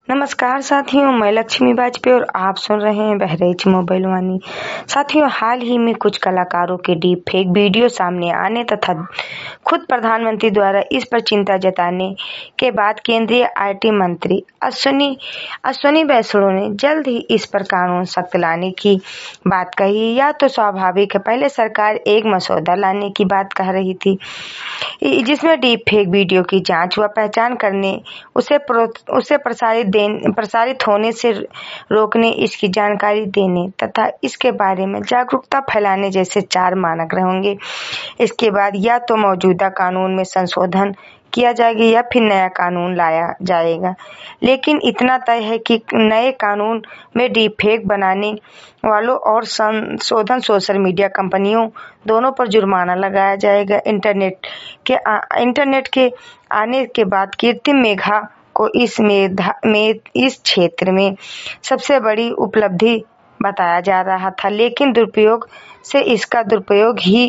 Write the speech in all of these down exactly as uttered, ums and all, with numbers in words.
नमस्कार साथियों, मैं लक्ष्मी वाजपेयी और आप सुन रहे हैं बहरेच मोबाइल वाणी। साथियों, हाल ही में कुछ कलाकारों के डीप फेक वीडियो सामने आने तथा खुद प्रधानमंत्री द्वारा इस पर चिंता जताने के बाद केंद्रीय आईटी मंत्री अश्विनी अश्विनी वैष्णव ने जल्द ही इस पर कानून सख्त लाने की बात कही। यह तो स्वाभाविक है, पहले सरकार एक मसौदा लाने की बात कह रही थी जिसमें डीप फेक वीडियो की जांच व पहचान करने, उसे उसे प्रसारित प्रसारित होने से रोकने, इसकी जानकारी देने तथा इसके बारे में जागरूकता फैलाने जैसे चार मानक रहेंगे। इसके बाद या तो मौजूदा कानून में संशोधन किया जाएगा या फिर नया कानून लाया जाएगा। लेकिन इतना तय है कि नए कानून में डीप फेक बनाने वालों और संशोधन सोशल मीडिया कंपनियों दोनों पर जुर्माना लगाया जाएगा। इंटरनेट के आ, इंटरनेट के आने के बाद कृत्रिम मेघा को इस मेधा में इस क्षेत्र में सबसे बड़ी उपलब्धि बताया जा रहा था, लेकिन दुरुपयोग से इसका दुरुपयोग ही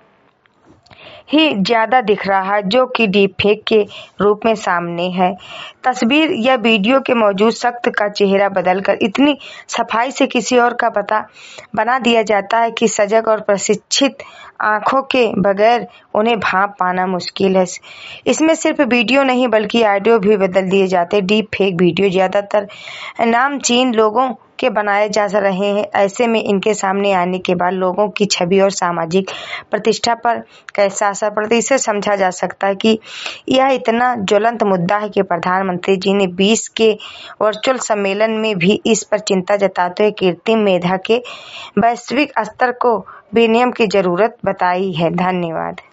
ही ज्यादा दिख रहा है, जो कि डीप फेक के रूप में सामने है। तस्वीर या वीडियो के मौजूद शख्स का चेहरा बदलकर इतनी सफाई से किसी और का पता बना दिया जाता है कि सजग और प्रशिक्षित आंखों के बगैर उन्हें भांप पाना मुश्किल है। इसमें सिर्फ वीडियो नहीं बल्कि ऑडियो भी बदल दिए जाते। डीप फेक वीडियो ज्यादातर नामचीन लोगों के बनाए जा रहे हैं। ऐसे में इनके सामने आने के बाद लोगों की छवि और सामाजिक प्रतिष्ठा पर कैसा असर पड़ता है, इसे समझा जा सकता है कि यह इतना ज्वलंत मुद्दा है कि प्रधानमंत्री जी ने बीस के वर्चुअल सम्मेलन में भी इस पर चिंता जताते हुए कृत्रिम मेधा के वैश्विक स्तर को विनियमन की जरूरत बताई है। धन्यवाद।